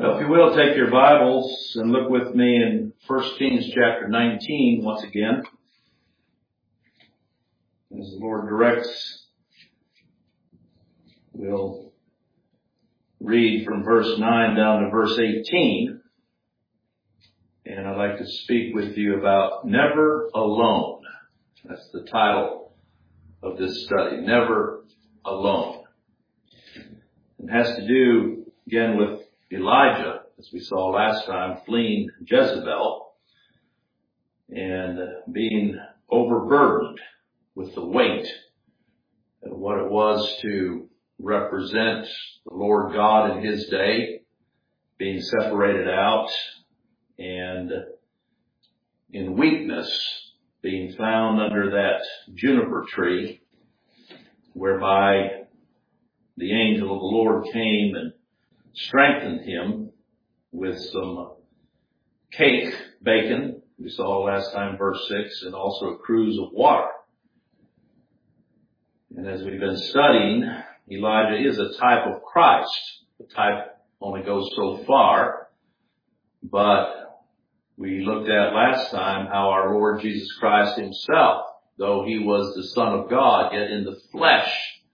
Well, if you will, take your Bibles and look with me in 1 Kings chapter 19 once again. As the Lord directs, we'll read from verse 9 down to verse 18. And I'd like to speak with you about Never Alone. That's the title of this study, Never Alone. It has to do, again, with Elijah, as we saw last time, fleeing Jezebel and being overburdened with the weight of what it was to represent the Lord God in his day, being separated out and in weakness being found under that juniper tree, whereby the angel of the Lord came and strengthened him with some cake, bacon, we saw last time, verse 6, and also a cruse of water. And as we've been studying, Elijah is a type of Christ. The type only goes so far, but we looked at last time how our Lord Jesus Christ himself, though he was the Son of God, yet in the flesh,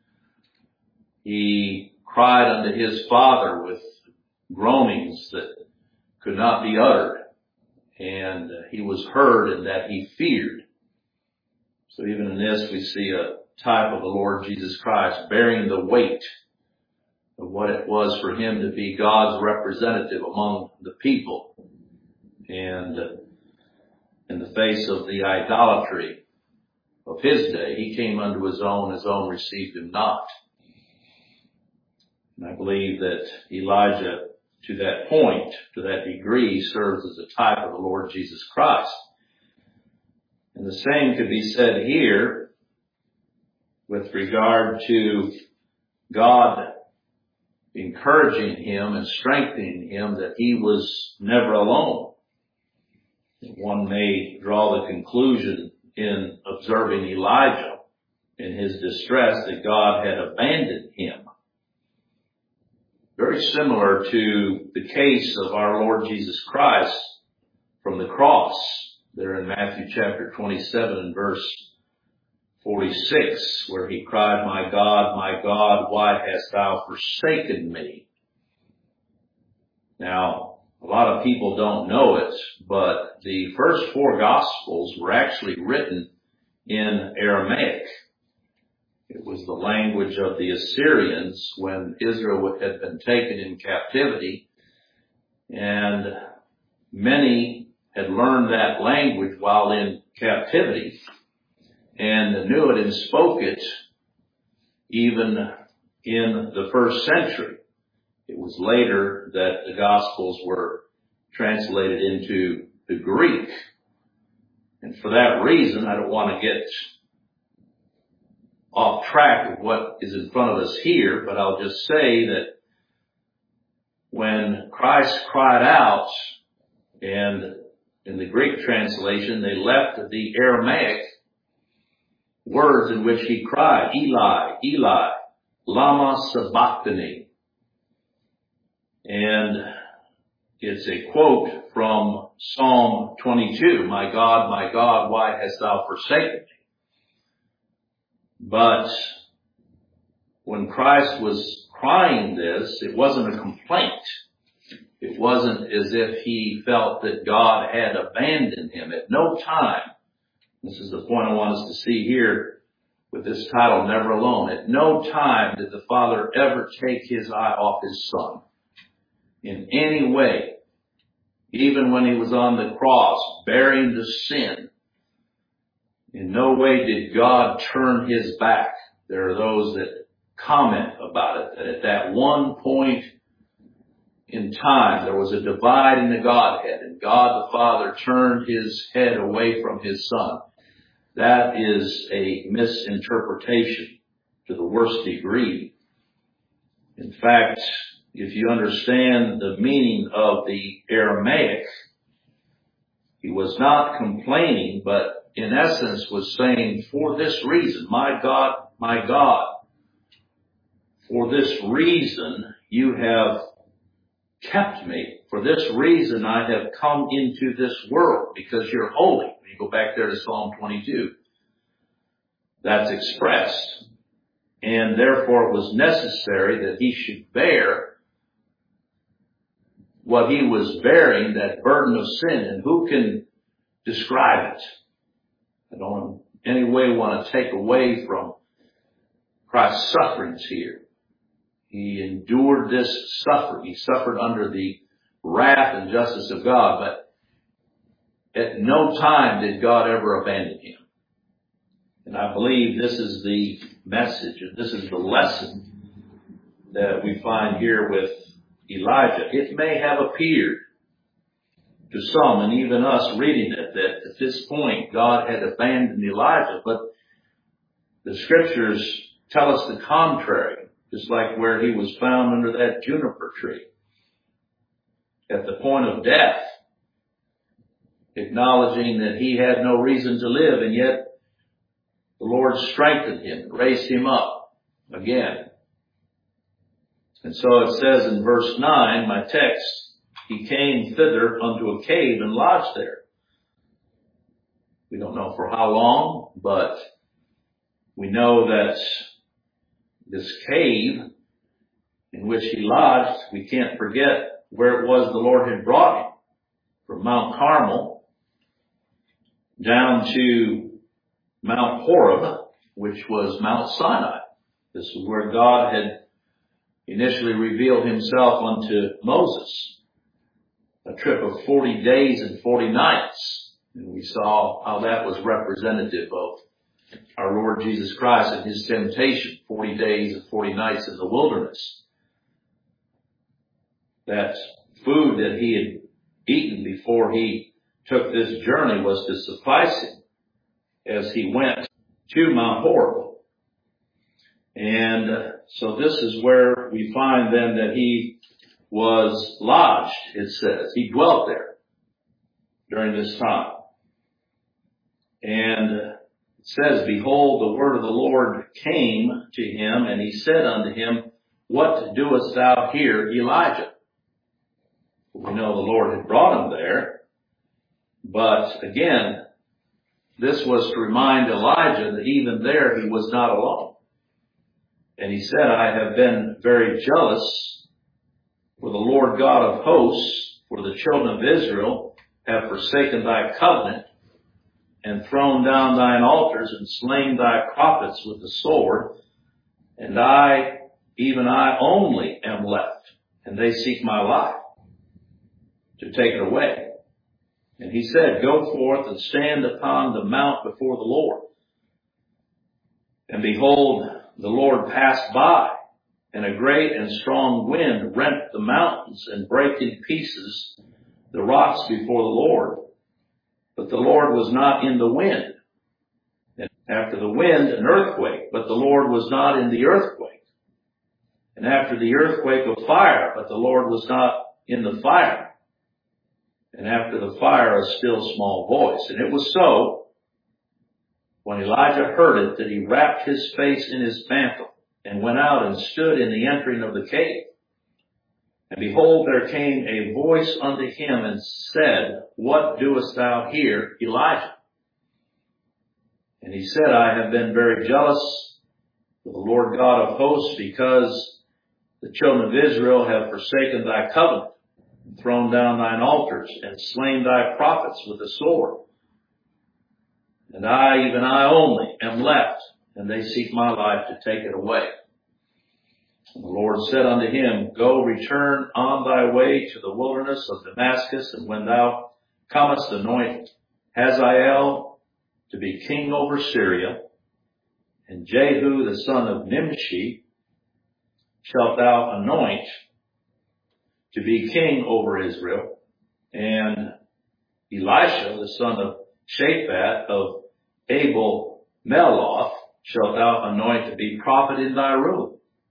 he cried unto his Father with groanings that could not be uttered. And he was heard in that he feared. So even in this we see a type of the Lord Jesus Christ bearing the weight of what it was for him to be God's representative among the people. And in the face of the idolatry of his day, he came unto his own received him not. And I believe that Elijah, to that point, to that degree, serves as a type of the Lord Jesus Christ. And the same could be said here with regard to God encouraging him and strengthening him that he was never alone. One may draw the conclusion in observing Elijah in his distress that God had abandoned him. Very similar to the case of our Lord Jesus Christ from the cross, there in Matthew chapter 27 and verse 46, where he cried, my God, why hast thou forsaken me? Now, a lot of people don't know it, but the first four Gospels were actually written in Aramaic. It was the language of the Assyrians when Israel had been taken in captivity, and many had learned that language while in captivity and knew it and spoke it even in the first century. It was later that the Gospels were translated into the Greek. And for that reason, I don't want to get off track of what is in front of us here, but I'll just say that when Christ cried out, and in the Greek translation, they left the Aramaic words in which he cried, Eli, Eli, lama sabachthani. And it's a quote from Psalm 22, my God, why hast thou forsaken me? But when Christ was crying this, it wasn't a complaint. It wasn't as if he felt that God had abandoned him. At no time, this is the point I want us to see here with this title, Never Alone. At no time did the Father ever take his eye off his Son in any way. Even when he was on the cross bearing the sin, in no way did God turn his back. There are those that comment about it, that at that one point in time, there was a divide in the Godhead, and God the Father turned his head away from his Son. That is a misinterpretation to the worst degree. In fact, if you understand the meaning of the Aramaic, he was not complaining, but in essence was saying, for this reason, my God, for this reason you have kept me. For this reason I have come into this world, because you're holy. When you go back there to Psalm 22, that's expressed. And therefore it was necessary that he should bear what he was bearing, that burden of sin. And who can describe it? I don't in any way want to take away from Christ's sufferings here. He endured this suffering. He suffered under the wrath and justice of God, but at no time did God ever abandon him. And I believe this is the message, and this is the lesson that we find here with Elijah. It may have appeared to some, and even us reading it, that at this point God had abandoned Elijah, but the scriptures tell us the contrary, just like where he was found under that juniper tree at the point of death, acknowledging that he had no reason to live, and yet the Lord strengthened him, raised him up again. And so it says in verse 9, my text, he came thither unto a cave and lodged there. We don't know for how long, but we know that this cave in which he lodged, we can't forget where it was the Lord had brought him, from Mount Carmel down to Mount Horeb, which was Mount Sinai. This is where God had initially revealed himself unto Moses. A trip of 40 days and 40 nights. And we saw how that was representative of our Lord Jesus Christ and his temptation, 40 days and 40 nights in the wilderness. That food that he had eaten before he took this journey was to suffice him as he went to Mount Horeb. And so this is where we find then that he was lodged, it says. He dwelt there during this time. And it says, behold, the word of the Lord came to him, and he said unto him, what doest thou here, Elijah? We know the Lord had brought him there. But again, this was to remind Elijah that even there he was not alone. And he said, I have been very jealous for the Lord God of hosts, for the children of Israel have forsaken thy covenant and thrown down thine altars and slain thy prophets with the sword. And I, even I only am left, and they seek my life to take it away. And he said, go forth and stand upon the mount before the Lord. And behold, the Lord passed by, and a great and strong wind rent the mountains and brake in pieces the rocks before the Lord. But the Lord was not in the wind. And after the wind, an earthquake, but the Lord was not in the earthquake. And after the earthquake, a fire, but the Lord was not in the fire. And after the fire, a still small voice. And it was so, when Elijah heard it, that he wrapped his face in his mantle and went out and stood in the entering of the cave. And behold, there came a voice unto him and said, what doest thou here, Elijah? And he said, I have been very jealous for the Lord God of hosts, because the children of Israel have forsaken thy covenant, and thrown down thine altars, and slain thy prophets with the sword. And I, even I only, am left, and they seek my life to take it away. And the Lord said unto him, go, return on thy way to the wilderness of Damascus, and when thou comest, anoint Hazael to be king over Syria, and Jehu the son of Nimshi shalt thou anoint to be king over Israel, and Elisha the son of Shaphat of Abel Meloth shalt thou anoint to be prophet in thy room.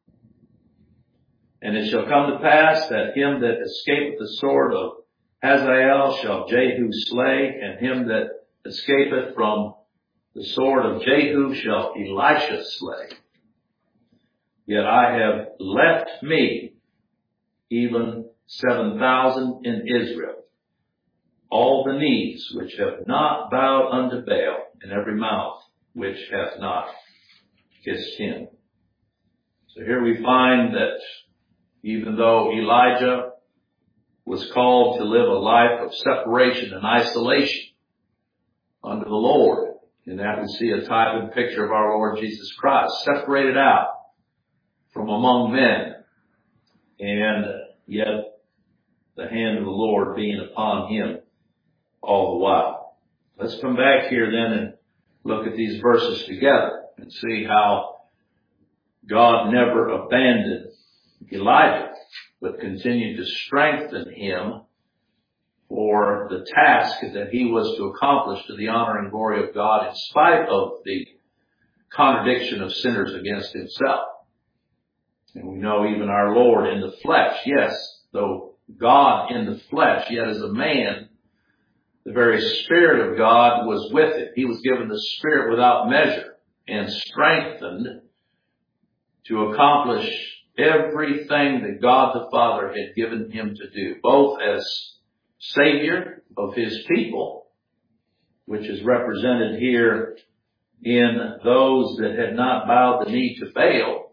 And it shall come to pass that him that escapeth the sword of Hazael shall Jehu slay, and him that escapeth from the sword of Jehu shall Elisha slay. Yet I have left me even 7,000 in Israel. All the knees which have not bowed unto Baal, and every mouth which hath not kissed him. So here we find that even though Elijah was called to live a life of separation and isolation unto the Lord, in that we see a type and picture of our Lord Jesus Christ, separated out from among men, and yet the hand of the Lord being upon him all the while. Let's come back here then and look at these verses together and see how God never abandoned Elijah, but continued to strengthen him for the task that he was to accomplish to the honor and glory of God in spite of the contradiction of sinners against himself. And we know even our Lord in the flesh, yes, though God in the flesh, yet as a man, the very Spirit of God was with him. He was given the Spirit without measure and strengthened to accomplish everything that God the Father had given him to do, both as Savior of his people, which is represented here in those that had not bowed the knee to Baal,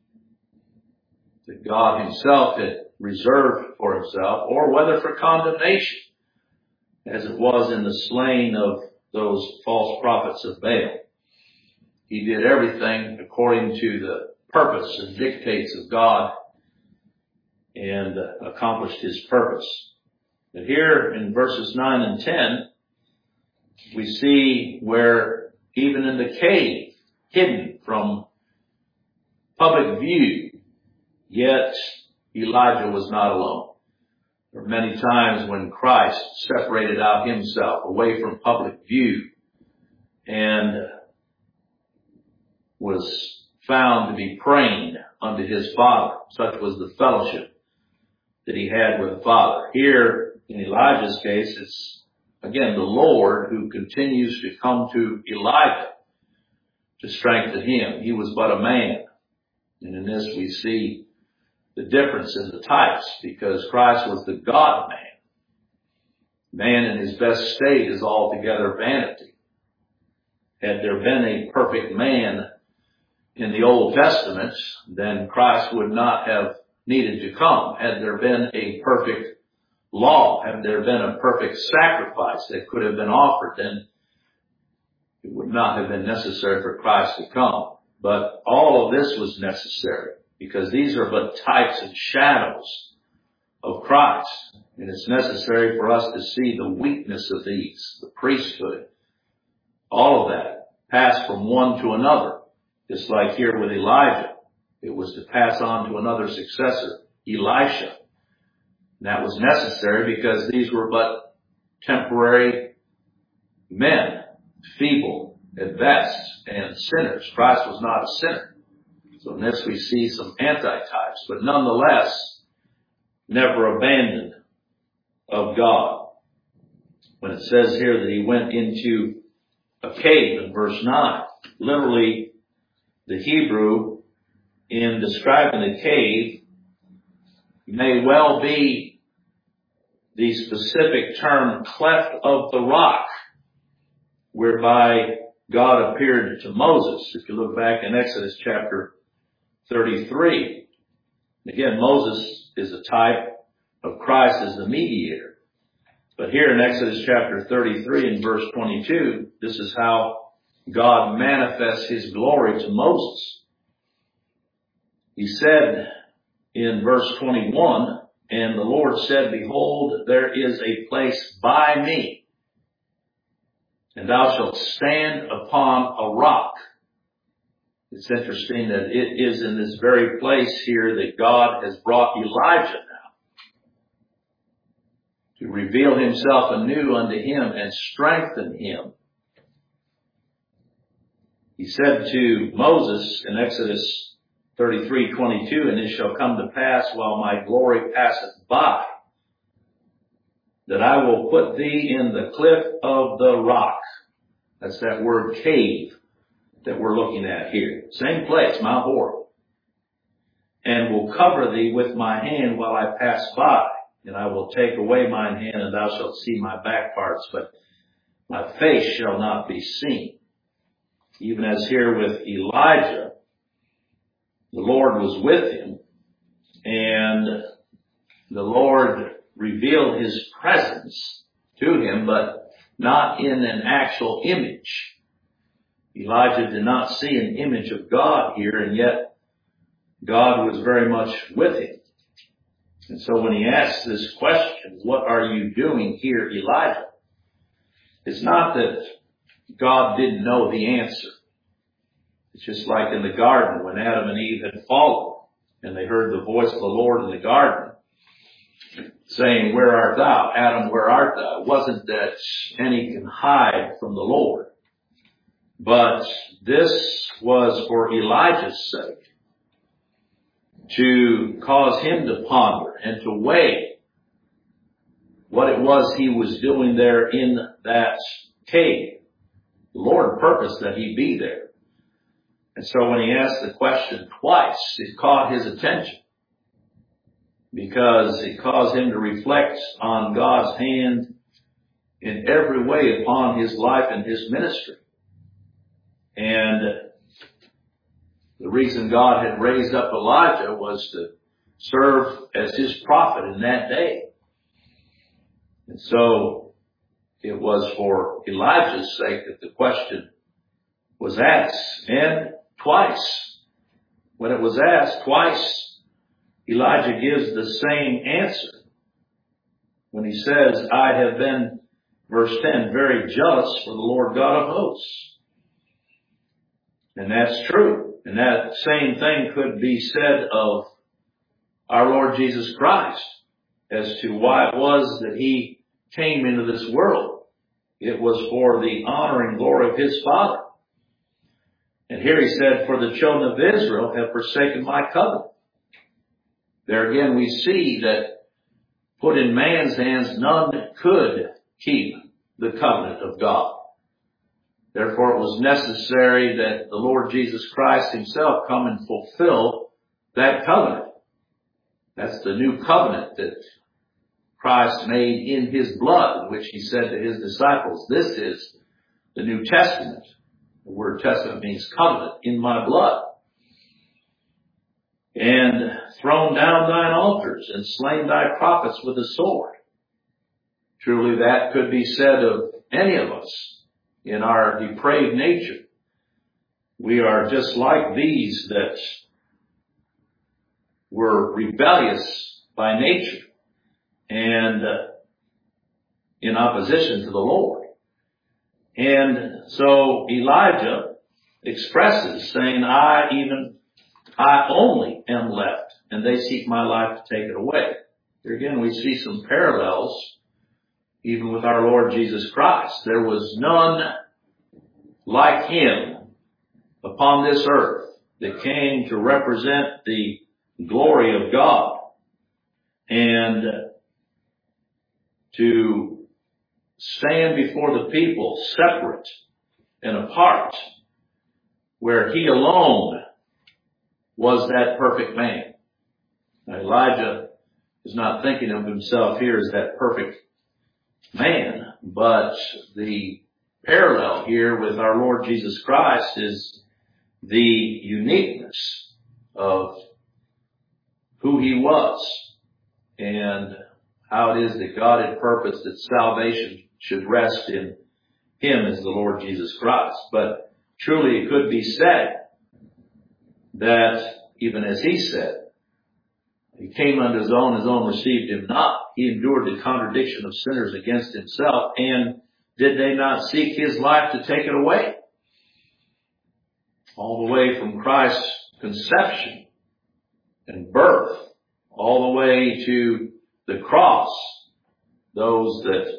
that God himself had reserved for himself, or whether for condemnation, as it was in the slaying of those false prophets of Baal. He did everything according to the purpose and dictates of God and accomplished his purpose. But here in verses 9 and 10, we see where even in the cave, hidden from public view, yet Elijah was not alone. There were many times when Christ separated out himself away from public view and was found to be praying unto his Father. Such was the fellowship that he had with the Father. Here, in Elijah's case, it's again the Lord who continues to come to Elijah to strengthen him. He was but a man. And in this we see the difference in the types, because Christ was the God-man. Man in his best state is altogether vanity. Had there been a perfect man in the Old Testament, then Christ would not have needed to come. Had there been a perfect law, had there been a perfect sacrifice that could have been offered, then it would not have been necessary for Christ to come. But all of this was necessary, because these are but types and shadows of Christ. And it's necessary for us to see the weakness of these, the priesthood, all of that, pass from one to another. Just like here with Elijah, it was to pass on to another successor, Elisha. And that was necessary because these were but temporary men, feeble at best, and sinners. Christ was not a sinner. So in this we see some antitypes, but nonetheless, never abandoned of God. When it says here that he went into a cave in verse 9, literally the Hebrew in describing the cave may well be the specific term cleft of the rock, whereby God appeared to Moses. If you look back in Exodus chapter 33, again, Moses is a type of Christ as the mediator. But here in Exodus chapter 33 and verse 22, this is how God manifests his glory to Moses. He said in verse 21, and the Lord said, behold, there is a place by me, and thou shalt stand upon a rock. It's interesting that it is in this very place here that God has brought Elijah now to reveal himself anew unto him and strengthen him. He said to Moses in Exodus 33:22, and it shall come to pass while my glory passeth by, that I will put thee in the cliff of the rock. That's that word cave that we're looking at here. Same place, Mount Horeb. And will cover thee with my hand while I pass by. and I will take away mine hand, and thou shalt see my back parts, but my face shall not be seen. Even as here with Elijah, the Lord was with him, and the Lord revealed his presence to him, but not in an actual image. Elijah did not see an image of God here, and yet God was very much with him. And so when he asks this question, what are you doing here, Elijah? It's not that God didn't know the answer. It's just like in the garden when Adam and Eve had fallen and they heard the voice of the Lord in the garden saying, where art thou? Adam, where art thou? It wasn't that any can hide from the Lord. But this was for Elijah's sake, to cause him to ponder and to weigh what it was he was doing there in that cave. The Lord purposed that he be there. And so when he asked the question twice, it caught his attention, because it caused him to reflect on God's hand in every way upon his life and his ministry. And the reason God had raised up Elijah was to serve as his prophet in that day. And so it was for Elijah's sake that the question was asked. And twice, when it was asked twice, Elijah gives the same answer. When he says, I have been, verse 10, very jealous for the Lord God of hosts. And that's true. And that same thing could be said of our Lord Jesus Christ as to why it was that he came into this world. It was for the honor and glory of his Father. And here he said, for the children of Israel have forsaken my covenant. There again we see that put in man's hands, none could keep the covenant of God. Therefore it was necessary that the Lord Jesus Christ himself come and fulfill that covenant. That's the new covenant that Christ made in his blood, in which he said to his disciples, this is the New Testament. The word testament means covenant, in my blood. And thrown down thine altars and slain thy prophets with the sword. Truly that could be said of any of us in our depraved nature. We are just like these that were rebellious by nature and in opposition to the Lord. And so Elijah expresses, saying, I only am left, and they seek my life to take it away. Here again, we see some parallels, even with our Lord Jesus Christ. There was none like him upon this earth that came to represent the glory of God and to stand before the people separate and apart, where he alone was that perfect man. Now, Elijah is not thinking of himself here as that perfect man, but the parallel here with our Lord Jesus Christ is the uniqueness of who he was and how it is that God had purposed that salvation should rest in him as the Lord Jesus Christ. But truly it could be said that even as he said, he came unto his own received him not. He endured the contradiction of sinners against himself, and did they not seek his life to take it away? All the way from Christ's conception and birth, all the way to the cross, those that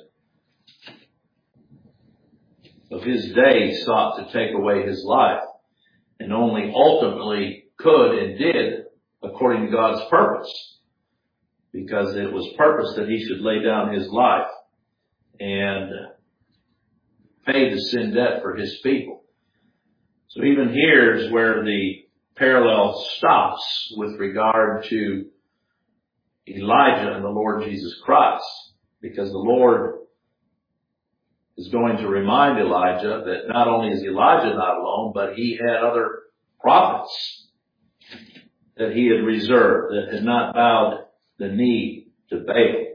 of his day sought to take away his life, and only ultimately could and did according to God's purpose, because it was purpose that he should lay down his life and pay the sin debt for his people. So even here is where the parallel stops with regard to Elijah and the Lord Jesus Christ, because the Lord is going to remind Elijah that not only is Elijah not alone, but he had other prophets that he had reserved that had not bowed the knee to Baal.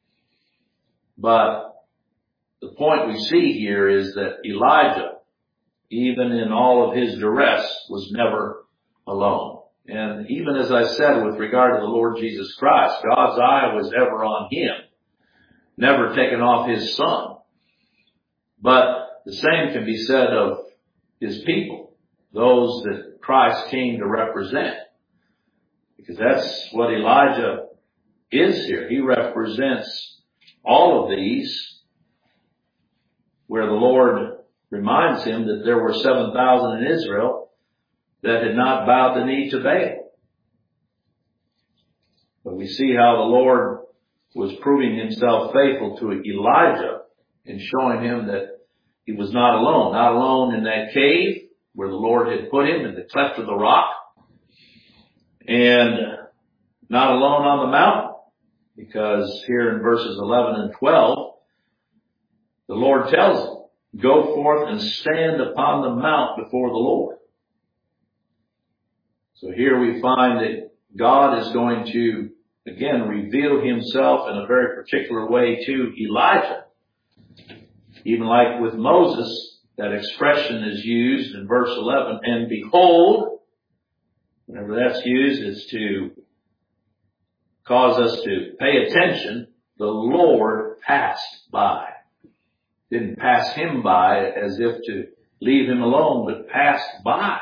But the point we see here is that Elijah, even in all of his duress, was never alone. And even as I said with regard to the Lord Jesus Christ, God's eye was ever on him, never taken off his Son. But the same can be said of his people, those that Christ came to represent. Because that's what Elijah is here. He represents all of these, where the Lord reminds him that there were 7,000 in Israel that had not bowed the knee to Baal. But we see how the Lord was proving himself faithful to Elijah and showing him that he was not alone in that cave where the Lord had put him in the cleft of the rock, and not alone on the mountain, because here in verses 11 and 12, the Lord tells him, go forth and stand upon the mount before the Lord. So here we find that God is going to, again, reveal himself in a very particular way to Elijah. Even like with Moses, that expression is used in verse 11, and behold, whenever that's used, it's to cause us to pay attention. The Lord passed by. Didn't pass him by as if to leave him alone, but passed by.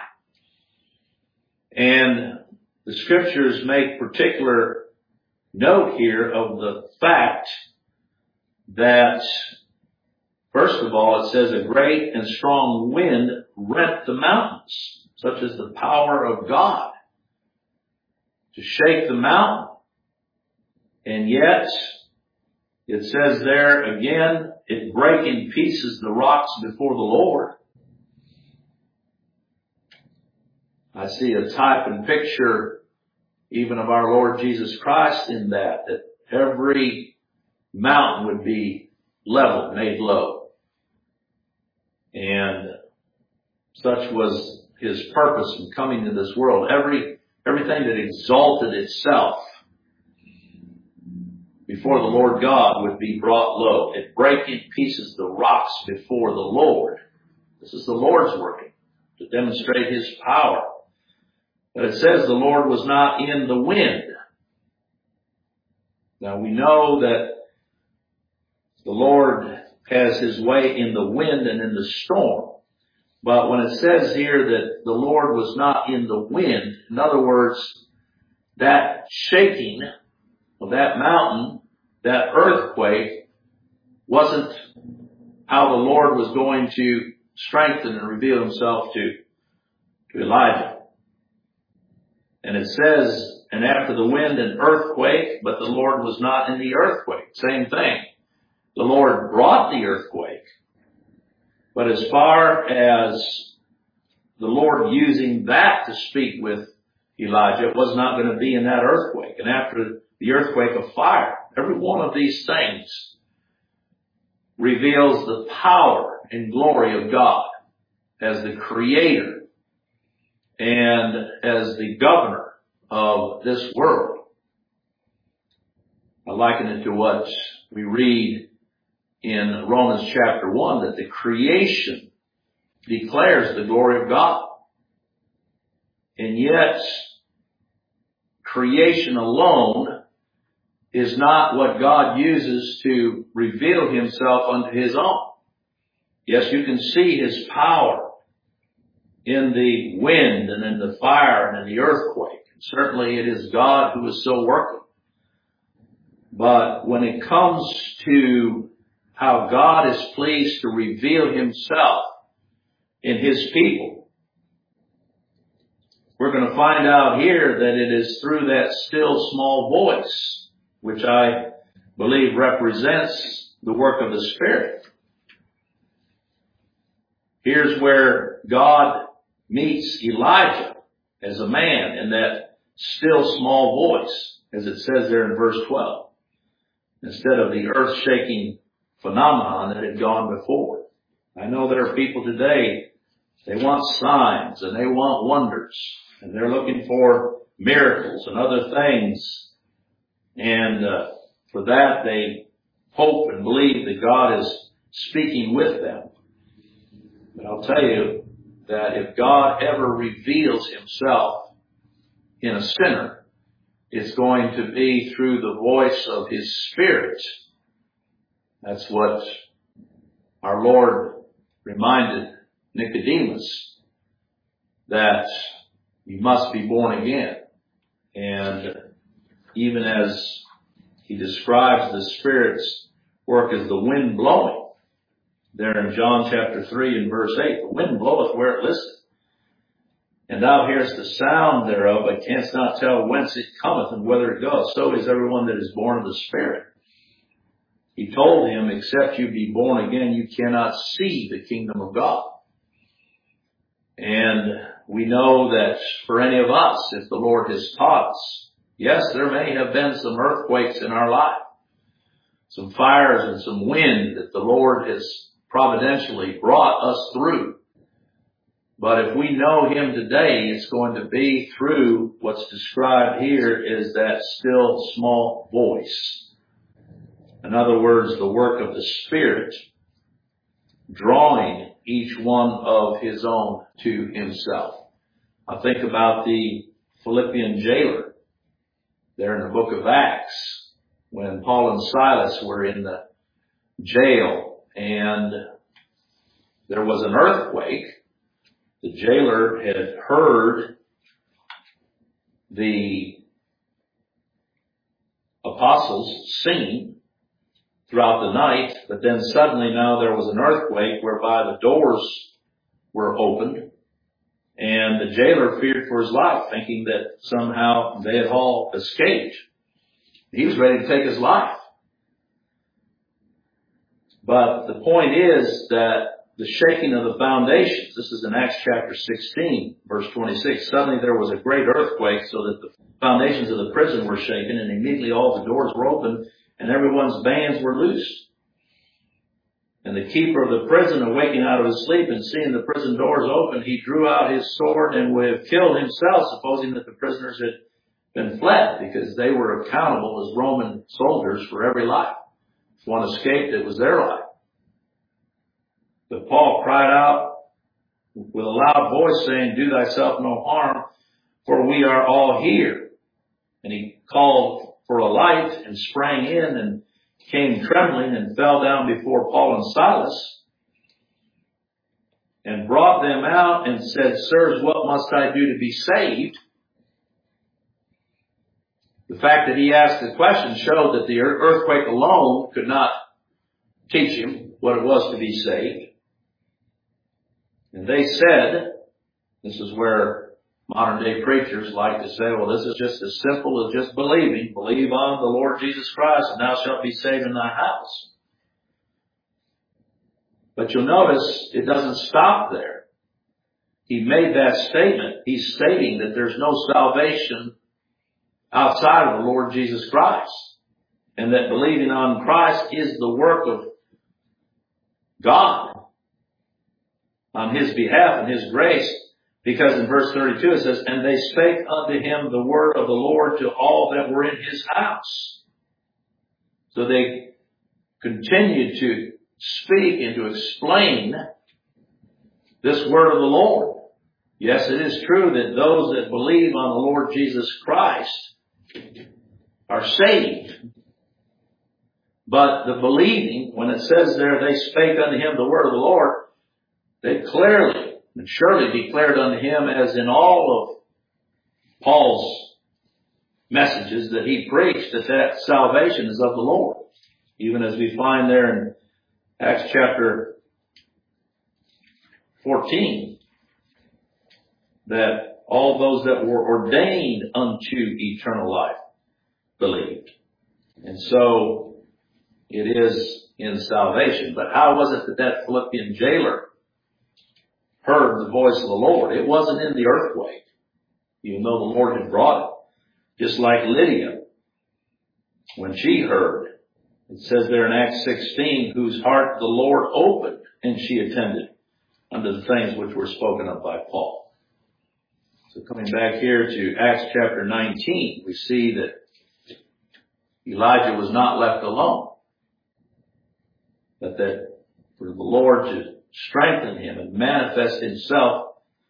And the scriptures make particular note here of the fact that, first of all, it says a great and strong wind rent the mountains, such as the power of God to shake the mountain. And yet, it says there again, it break in pieces the rocks before the Lord. I see a type and picture even of our Lord Jesus Christ in that every mountain would be leveled, made low. And such was his purpose in coming to this world. Everything that exalted itself before the Lord God would be brought low. It break in pieces the rocks before the Lord. This is the Lord's working to demonstrate his power. But it says the Lord was not in the wind. Now we know that the Lord has his way in the wind and in the storm. But when it says here that the Lord was not in the wind, in other words, that shaking of that mountain, that earthquake, wasn't how the Lord was going to strengthen and reveal himself to Elijah. And it says, and after the wind an earthquake, but the Lord was not in the earthquake. Same thing. The Lord brought the earthquake. But as far as the Lord using that to speak with Elijah, it was not going to be in that earthquake. And after the earthquake of fire, every one of these things reveals the power and glory of God as the creator and as the governor of this world. I liken it to what we read in Romans chapter 1, that the creation declares the glory of God. And yet, creation alone is not what God uses to reveal himself unto his own. Yes, you can see his power in the wind and in the fire and in the earthquake. Certainly it is God who is still working. But when it comes to how God is pleased to reveal himself in his people, we're going to find out here that it is through that still small voice, which I believe represents the work of the Spirit. Here's where God meets Elijah as a man in that still small voice. as it says there in verse 12, instead of the earth-shaking phenomenon that had gone before. I know there are people today, they want signs and they want wonders, and they're looking for miracles and other things. And for that, they hope and believe that God is speaking with them. But I'll tell you that if God ever reveals himself in a sinner, it's going to be through the voice of his Spirit. That's what our Lord reminded Nicodemus, that you must be born again. And even as he describes the Spirit's work as the wind blowing, there in John chapter 3 and verse 8, the wind bloweth where it listeth, and thou hearest the sound thereof, but canst not tell whence it cometh and whither it goes. So is everyone that is born of the Spirit. He told him, except you be born again, you cannot see the kingdom of God. And we know that for any of us, if the Lord has taught us, yes, there may have been some earthquakes in our life, some fires and some wind that the Lord has providentially brought us through. But if we know him today, it's going to be through what's described here is that still small voice. In other words, the work of the Spirit drawing each one of his own to himself. I think about the Philippian jailer there in the book of Acts, when Paul and Silas were in the jail and there was an earthquake. The jailer had heard the apostles singing throughout the night, but then suddenly now there was an earthquake whereby the doors were opened, and the jailer feared for his life, thinking that somehow they had all escaped. He was ready to take his life. But the point is that the shaking of the foundations, this is in Acts chapter 16, verse 26, suddenly there was a great earthquake so that the foundations of the prison were shaken, and immediately all the doors were opened and everyone's bands were loosed. And the keeper of the prison, awaking out of his sleep and seeing the prison doors open, he drew out his sword and would have killed himself, supposing that the prisoners had been fled, because they were accountable as Roman soldiers for every life. If one escaped, it was their life. But Paul cried out with a loud voice, saying, do thyself no harm, for we are all here. And he called for a light and sprang in and came trembling and fell down before Paul and Silas and brought them out and said, sirs, what must I do to be saved? The fact that he asked the question showed that the earthquake alone could not teach him what it was to be saved. And they said, this is where modern day preachers like to say, well, this is just as simple as just believing. Believe on the Lord Jesus Christ and thou shalt be saved in thy house. But you'll notice it doesn't stop there. He made that statement. He's stating that there's no salvation outside of the Lord Jesus Christ, and that believing on Christ is the work of God on his behalf and his grace. Because in verse 32 it says, and they spake unto him the word of the Lord to all that were in his house. So they continued to speak and to explain this word of the Lord. Yes, it is true that those that believe on the Lord Jesus Christ are saved. But the believing, when it says there, they spake unto him the word of the Lord, they clearly and surely declared unto him, as in all of Paul's messages that he preached, that salvation is of the Lord. Even as we find there in Acts chapter 14, that all those that were ordained unto eternal life believed. And so it is in salvation. But how was it that Philippian jailer heard the voice of the Lord? It wasn't in the earthquake, even though the Lord had brought it. Just like Lydia when she heard, it says there in Acts 16, whose heart the Lord opened, and she attended unto the things which were spoken of by Paul. So coming back here to Acts chapter 19, we see that Elijah was not left alone, but that for the Lord to strengthen him and manifest himself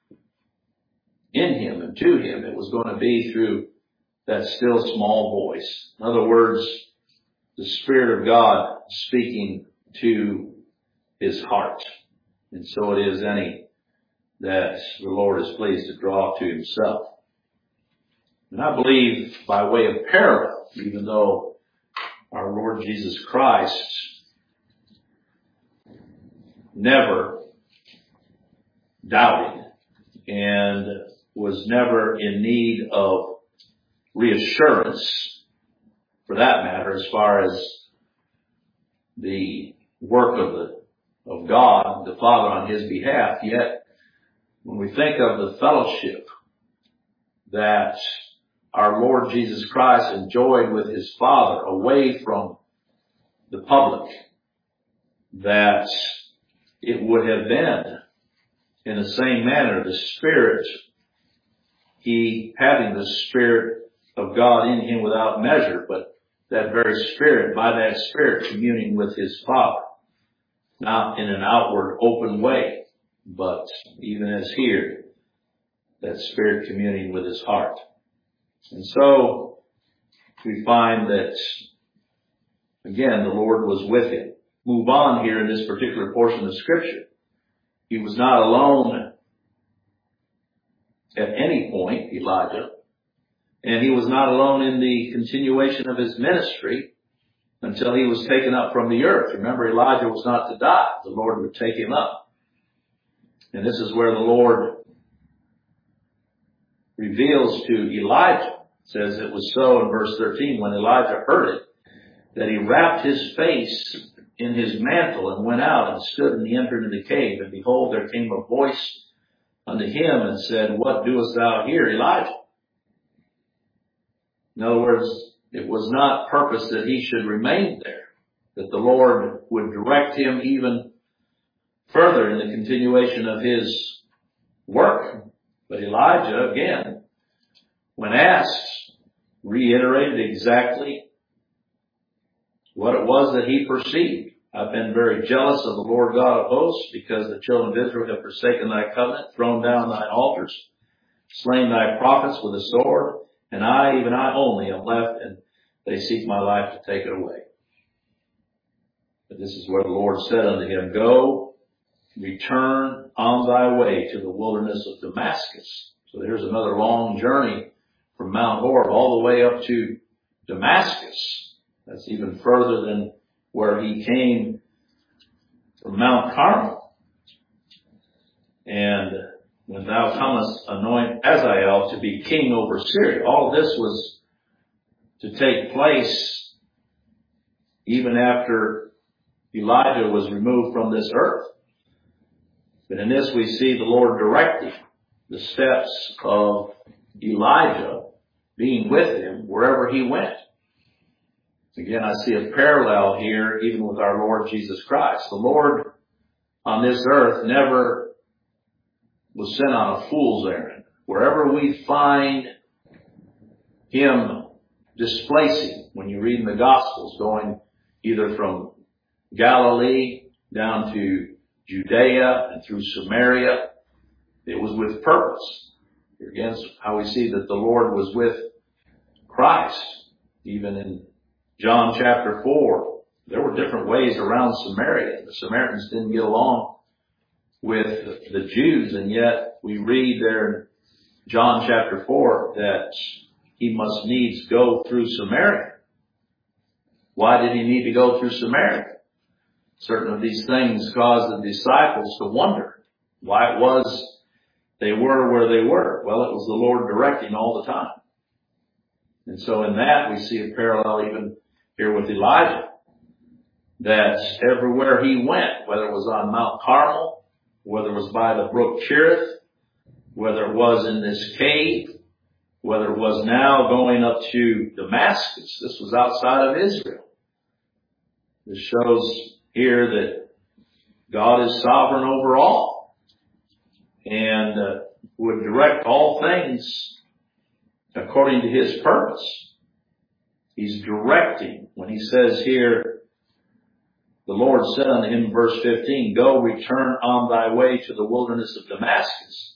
in him and to him, it was going to be through that still small voice. In other words, the Spirit of God speaking to his heart. And so it is any that the Lord is pleased to draw to himself. And I believe by way of parallel, even though our Lord Jesus Christ never doubted and was never in need of reassurance, for that matter, as far as the work of God, the Father on his behalf. Yet, when we think of the fellowship that our Lord Jesus Christ enjoyed with his Father away from the public, that it would have been in the same manner, the Spirit, he having the Spirit of God in him without measure, but that very Spirit, by that Spirit, communing with his Father. Not in an outward, open way, but even as here, that Spirit communing with his heart. And so, we find that, again, the Lord was with him. Move on here in this particular portion of Scripture. He was not alone at any point, Elijah, and he was not alone in the continuation of his ministry until he was taken up from the earth. Remember, Elijah was not to die. The Lord would take him up. And this is where the Lord reveals to Elijah, it says it was so in verse 13, when Elijah heard it, that he wrapped his face in his mantle and went out and stood and he entered into the cave. And behold, there came a voice unto him and said, What doest thou here, Elijah? In other words, it was not purpose that he should remain there, that the Lord would direct him even further in the continuation of his work. But Elijah, again, when asked, reiterated exactly what it was that he perceived. I've been very jealous of the Lord God of hosts, because the children of Israel have forsaken thy covenant, thrown down thine altars, slain thy prophets with a sword, and I, even I only, am left, and they seek my life to take it away. But this is where the Lord said unto him, Go, return on thy way to the wilderness of Damascus. So there's another long journey from Mount Horeb all the way up to Damascus. That's even further than where he came from Mount Carmel. And when thou comest, anoint Azael to be king over Syria. All this was to take place even after Elijah was removed from this earth. But in this we see the Lord directing the steps of Elijah, being with him wherever he went. Again, I see a parallel here even with our Lord Jesus Christ. The Lord on this earth never was sent on a fool's errand. Wherever we find him displacing, when you read in the Gospels, going either from Galilee down to Judea and through Samaria, it was with purpose. Here again is how we see that the Lord was with Christ. Even in John chapter 4, there were different ways around Samaria. The Samaritans didn't get along with the Jews, and yet we read there in John chapter 4 that he must needs go through Samaria. Why did he need to go through Samaria? Certain of these things caused the disciples to wonder why it was they were where they were. Well, it was the Lord directing all the time. And so in that we see a parallel even here with Elijah, that everywhere he went, whether it was on Mount Carmel, whether it was by the brook Cherith, whether it was in this cave, whether it was now going up to Damascus. This was outside of Israel. This shows here that God is sovereign over all and would direct all things according to His purpose. He's directing. When He says here, the Lord said unto him in verse 15, Go, return on thy way to the wilderness of Damascus.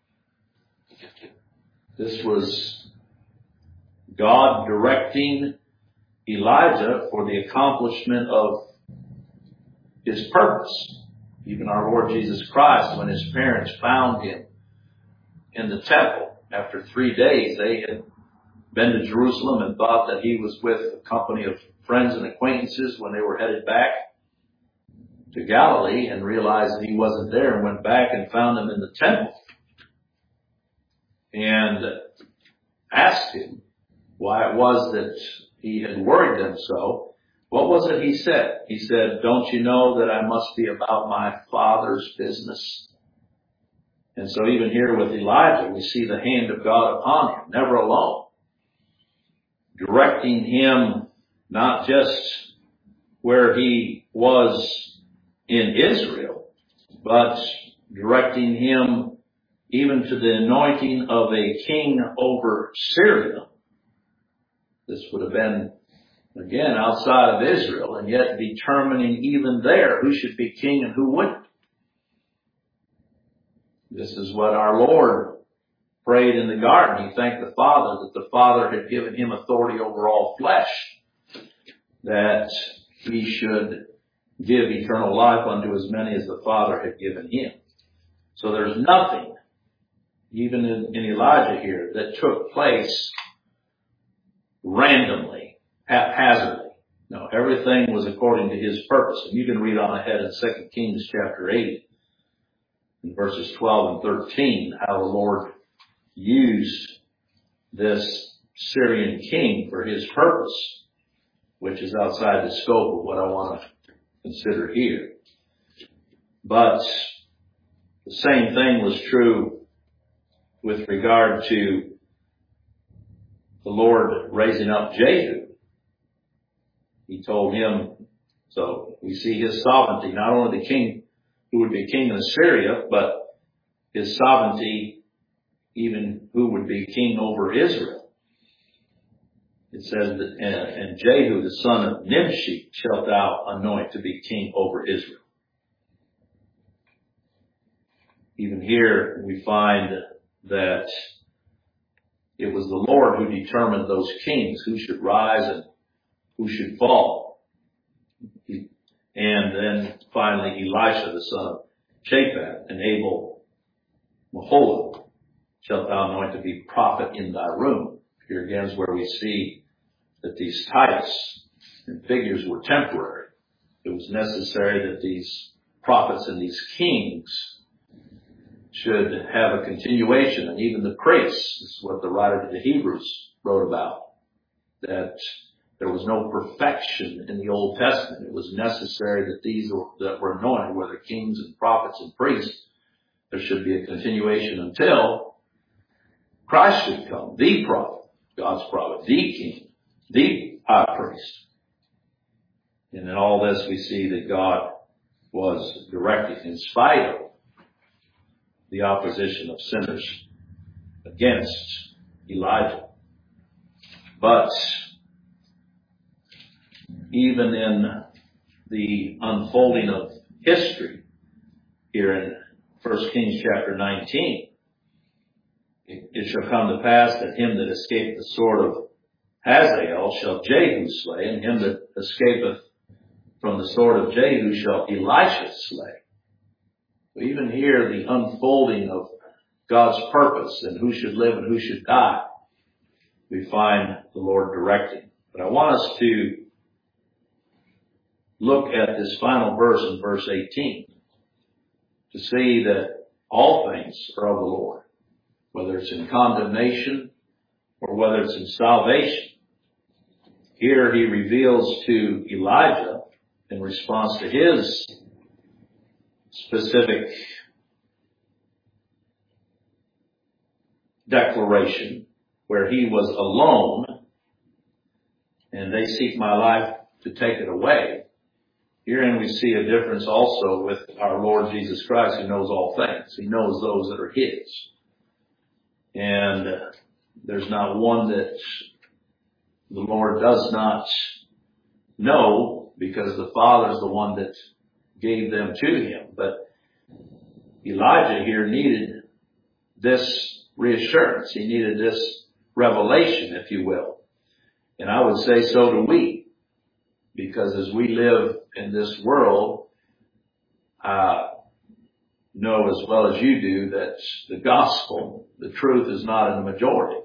This was God directing Elijah for the accomplishment of His purpose. Even our Lord Jesus Christ, when His parents found Him in the temple, after 3 days, they had been to Jerusalem and thought that He was with a company of friends and acquaintances when they were headed back to Galilee, and realized that He wasn't there, and went back and found Him in the temple and asked Him why it was that He had worried them so. What was it He said? He said, Don't you know that I must be about my Father's business? And so even here with Elijah, we see the hand of God upon him, never alone, directing him not just where he was in Israel, but directing him even to the anointing of a king over Syria. This would have been, again, outside of Israel, and yet determining even there who should be king and who wouldn't. This is what our Lord prayed in the garden. He thanked the Father that the Father had given Him authority over all flesh, that He should give eternal life unto as many as the Father had given Him. So there's nothing, even in Elijah here, that took place randomly, haphazardly. No, everything was according to His purpose. And you can read on ahead in 2 Kings chapter 8, in verses 12 and 13, how the Lord used this Syrian king for His purpose, which is outside the scope of what I want to consider here. But the same thing was true with regard to the Lord raising up Jehu. He told him, so we see His sovereignty, not only the king who would be king of Syria, but His sovereignty, even who would be king over Israel. It says that, and Jehu, the son of Nimshi, shalt thou anoint to be king over Israel. Even here we find that it was the Lord who determined those kings, who should rise and who should fall. And then finally Elisha, the son of Shaphat, and Abel Meholah, shalt thou anoint to be prophet in thy room. Here again is where we see that these titles and figures were temporary. It was necessary that these prophets and these kings should have a continuation, and even the priests, this is what the writer to the Hebrews wrote about, that there was no perfection in the Old Testament. It was necessary that these that were anointed, whether kings and prophets and priests, there should be a continuation until Christ should come, the prophet, God's prophet, the king, the high priest. And in all this we see that God was directing, in spite of the opposition of sinners against Elijah. But even in the unfolding of history here in 1 Kings chapter 19, it shall come to pass that him that escaped the sword of Hazael shall Jehu slay, and him that escapeth from the sword of Jehu shall Elisha slay. So even here, the unfolding of God's purpose and who should live and who should die, we find the Lord directing. But I want us to look at this final verse in verse 18 to see that all things are of the Lord, whether it's in condemnation or whether it's in salvation. Here He reveals to Elijah, in response to his specific declaration, where he was alone, and they seek my life to take it away. Herein we see a difference also with our Lord Jesus Christ, who knows all things. He knows those that are his. And there's not one that the Lord does not know, because the Father is the one that gave them to him. But Elijah here needed this reassurance. He needed this revelation, if you will. And I would say so do we. Because as we live in this world, I know as well as you do that the gospel, the truth, is not in the majority.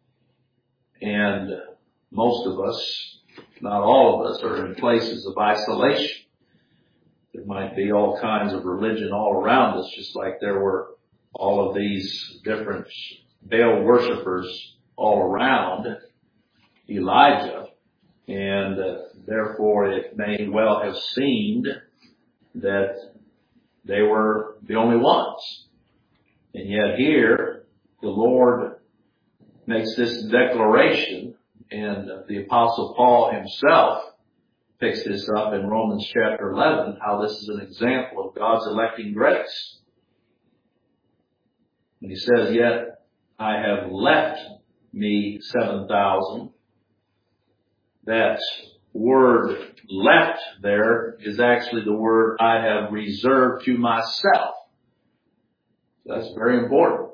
And most of us, not all of us, are in places of isolation. There might be all kinds of religion all around us, just like there were all of these different Baal worshipers all around Elijah. And therefore it may well have seemed that they were the only ones. And yet here, the Lord makes this declaration, and the Apostle Paul himself picks this up in Romans chapter 11, how this is an example of God's electing grace. And he says, yet I have left me 7,000. That word left there is actually the word I have reserved to myself. That's very important.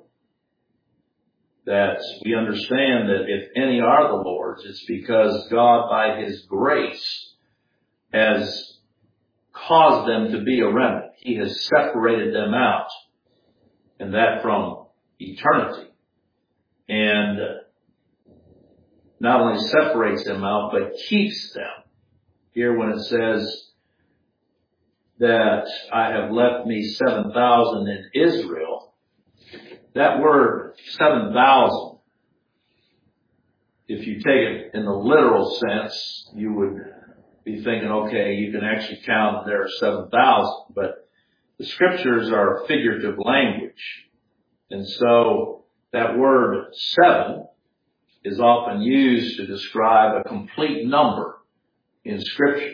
That we understand that if any are the Lord's, it's because God, by his grace, has caused them to be a remnant. He has separated them out, and that from eternity. And not only separates them out, but keeps them. Here when it says that I have left me 7,000 in Israel, that word 7,000, if you take it in the literal sense, you would be thinking, okay, you can actually count there are 7,000. But the scriptures are figurative language. And so that word 7 is often used to describe a complete number in Scripture,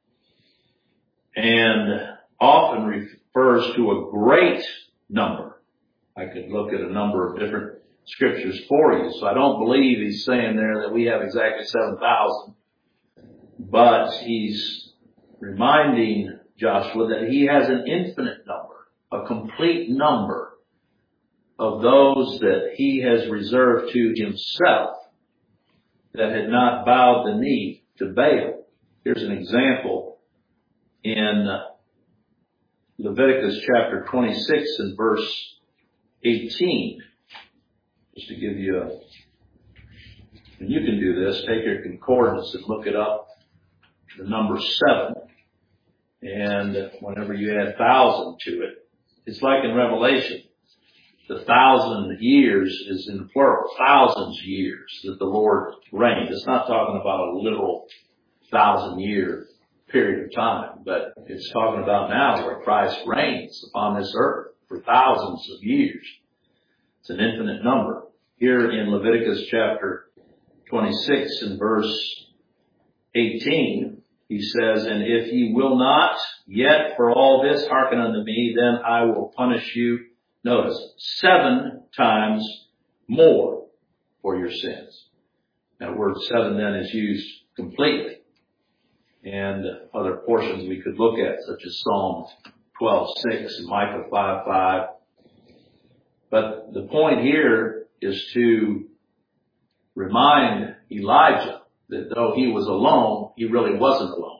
and often refers to a great number. I could look at a number of different scriptures for you, so I don't believe he's saying there that we have exactly 7,000, but he's reminding Joshua that he has an infinite number, a complete number of those that he has reserved to himself, that had not bowed the knee to Baal. Here's an example in Leviticus chapter 26 and verse 18. Just to give you and you can do this, take your concordance and look it up, the number 7. And whenever you add 1,000 to it, it's like in Revelation. The 1,000 years is in plural, thousands of years that the Lord reigned. It's not talking about a literal 1,000-year period of time, but it's talking about now where Christ reigns upon this earth for thousands of years. It's an infinite number. Here in Leviticus chapter 26 and verse 18, he says, and if ye will not yet for all this hearken unto me, then I will punish you, notice, 7 times more for your sins. That word 7 then is used completely. And other portions we could look at, such as Psalm 12:6 and Micah 5:5. But the point here is to remind Elijah that though he was alone, he really wasn't alone.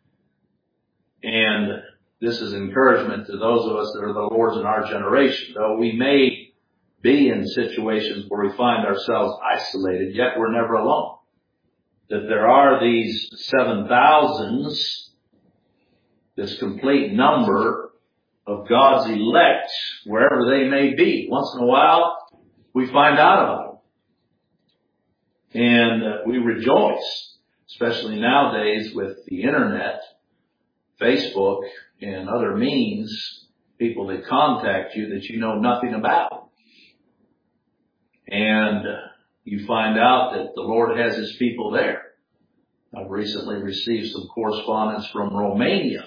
And this is encouragement to those of us that are the Lord's in our generation. Though we may be in situations where we find ourselves isolated, yet we're never alone. That there are these 7,000s, this complete number of God's elect, wherever they may be. Once in a while, we find out about them. And we rejoice, especially nowadays with the internet, Facebook, and other means, people that contact you that you know nothing about. And you find out that the Lord has His people there. I've recently received some correspondence from Romania,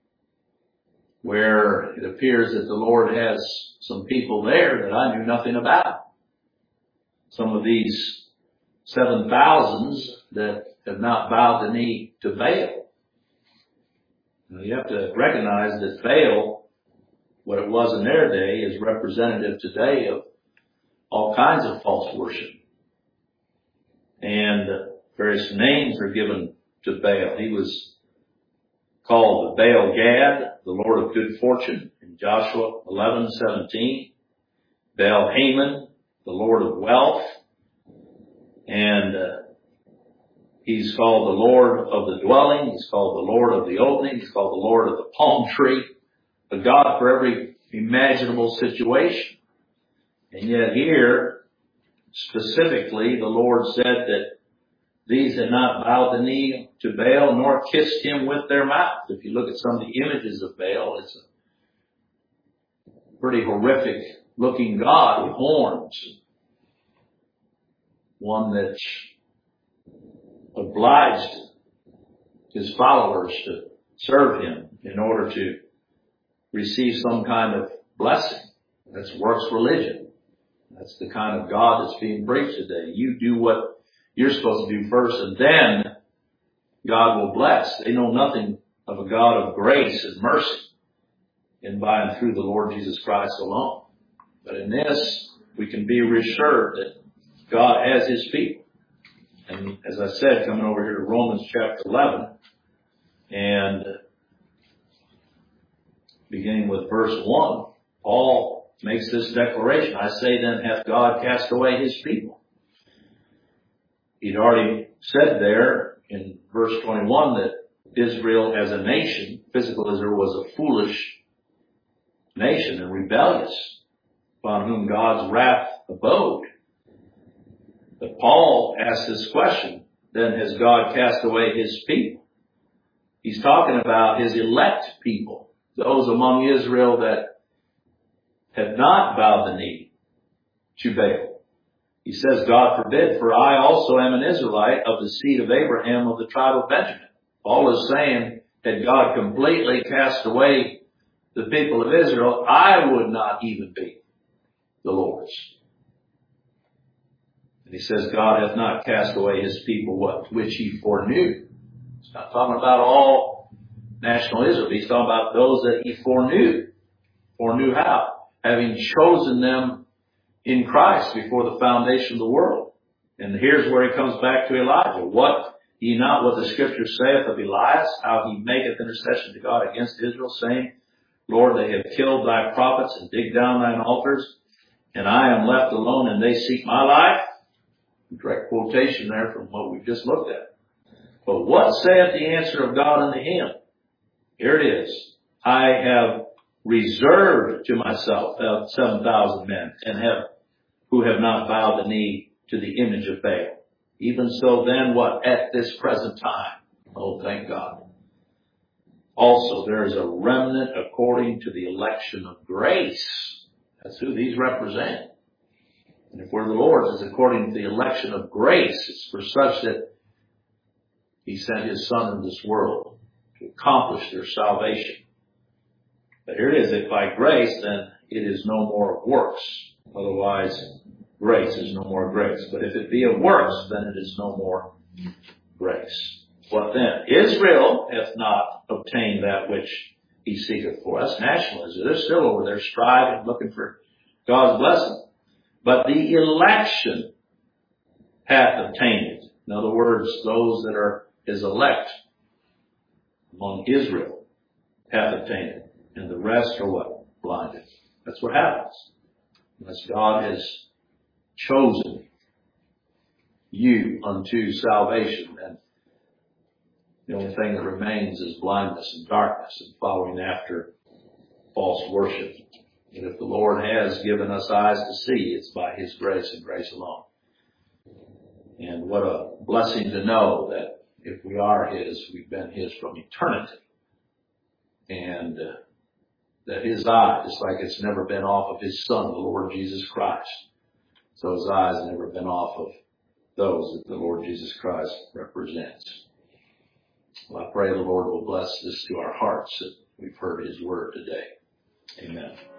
where it appears that the Lord has some people there that I knew nothing about. Some of these 7,000s that have not bowed the knee to Baal. Now, you have to recognize that Baal, what it was in their day, is representative today of all kinds of false worship. And various names are given to Baal. He was called the Baal Gad, the Lord of good fortune, in Joshua 11:17. Baal Haman, the Lord of wealth. And he's called the Lord of the dwelling. He's called the Lord of the opening. He's called the Lord of the palm tree. A God for every imaginable situation. And yet here, specifically, the Lord said that these had not bowed the knee to Baal nor kissed him with their mouth. If you look at some of the images of Baal, it's a pretty horrific looking God with horns. One that obliged his followers to serve him in order to receive some kind of blessing. That's works religion. That's the kind of God that's being preached today. You do what you're supposed to do first, and then God will bless. They know nothing of a God of grace and mercy in by and through the Lord Jesus Christ alone. But in this, we can be reassured that God has His people. And as I said, coming over here to Romans chapter 11, and beginning with verse 1, Paul makes this declaration. I say then, hath God cast away His people? He'd already said there in verse 21 that Israel as a nation, physical Israel, was a foolish nation and rebellious, upon whom God's wrath abode. But Paul asks this question, then has God cast away His people? He's talking about His elect people, those among Israel that have not bowed the knee to Baal. He says, God forbid, for I also am an Israelite of the seed of Abraham of the tribe of Benjamin. Paul is saying, had God completely cast away the people of Israel, I would not even be the Lord's. And he says, God hath not cast away His people, which He foreknew. He's not talking about all national Israel. He's talking about those that He foreknew. Foreknew how? Having chosen them in Christ before the foundation of the world. And here's where he comes back to Elijah. What ye not what the scripture saith of Elias, how he maketh intercession to God against Israel, saying, Lord, they have killed thy prophets and digged down thine altars, and I am left alone and they seek my life. Direct quotation there from what we've just looked at. But what saith the answer of God unto him? Here it is. I have reserved to myself 7,000 men who have not bowed the knee to the image of Baal. Even so then, what? At this present time. Oh, thank God. Also, there is a remnant according to the election of grace. That's who these represent. And if we're the Lord's, it's according to the election of grace. It's for such that He sent His Son into this world to accomplish their salvation. But here it is, that by grace, then it is no more of works. Otherwise, grace is no more grace. But if it be of works, then it is no more grace. What then? Israel hath not obtained that which he seeketh for. That's nationalism. They're still over there striving, looking for God's blessing. But the election hath obtained it. In other words, those that are His elect among Israel hath obtained it. And the rest are what? Blinded. That's what happens. Unless God has chosen you unto salvation, then the only thing that remains is blindness and darkness and following after false worship. And if the Lord has given us eyes to see, it's by His grace and grace alone. And what a blessing to know that if we are His, we've been His from eternity. And that His eye, just like it's never been off of His Son, the Lord Jesus Christ, So his eyes have never been off of those that the Lord Jesus Christ represents. Well, I pray the Lord will bless this to our hearts that we've heard his word today. Amen.